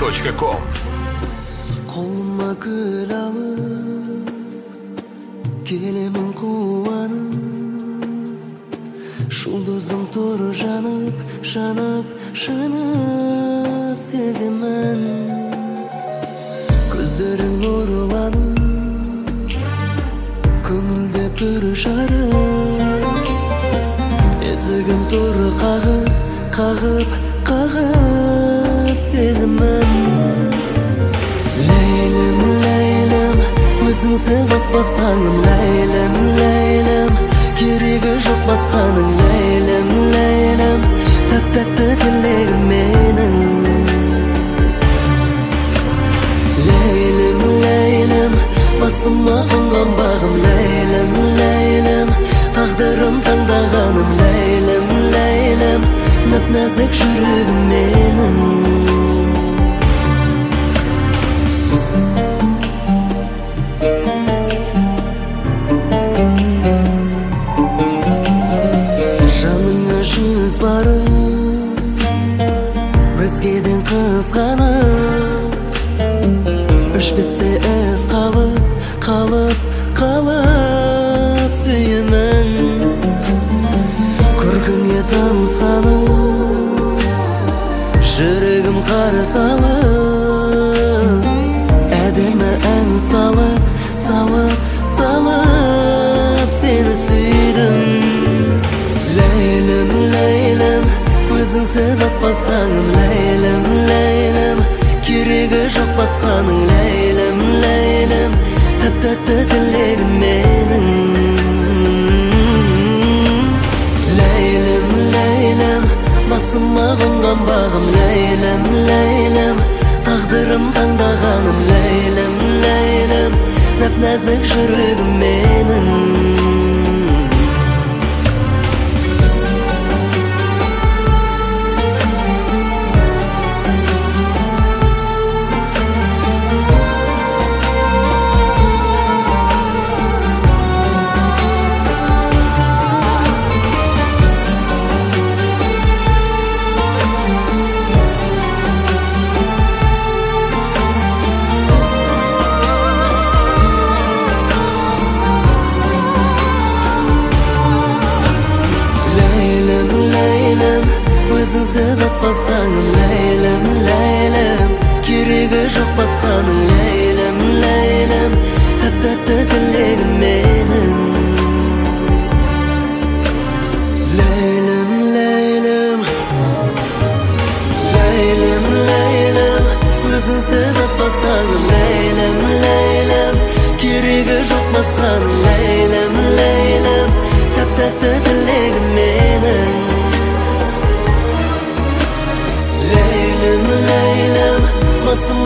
gmail.com. Қолыма гүл алып келемін қуанып, жұлдызым тұр жанып, жанып, жанып сеземін. Көздерің нұрланып, көңілде бір жарық, есігім тұр қағып, қағып, қағып сеземін. Ләйлім, ләйлім, өзіңсіз атпас таңым. Ләйлім, ләйлім, керегі жоқ басқаның. Ләйлім, ләйлім, тәп-тәтті тілегім менің. Ләйлім, ләйлім, басыма қонған бағым. Ләйлім, ләйлім, тағдырым таңдағаным. Ләйлім, ләйлім, нәп-нәзік жүрегім менің. Жаныңа жүз барып, өзгеден қызғанып, өшпесе із қалып, қалып, қалып сүйемін. Көркіңе тамсанып, жүрегім қарс алып, әдемі ән салып, салып, салып сені сүйдім. Ләйлім, ләйлім, өзіңсіз атпас таңым. Ләйлім, ләйлім, керегі жоқ басқаның. Ләйлім, ләйлім, тәп-тәтті тілегім менің. Ләйлім, ләйлім, басыма қонған бағым. Ләйлім, ләйлім, тағдырым таңдағаным. Ләйлім, ләйлім, нәп-нәзік жүрегім менің. Өзіңсіз атпас таңым. Ләйлім, ләйлім, керегі жоқ басқаның. Ләйлім, ләйлім, тәп-тәтті тілегім менің. Ләйлім, ләйлім, ләйлім, ләйлім, өзіңсіз атпас таңым. Ләйлім, ләйлім, керегі жоқ басқаның. Ләйлім, ләйлім, тәп-тәтті тілегім менің. Ләйлім, ләйлім, басым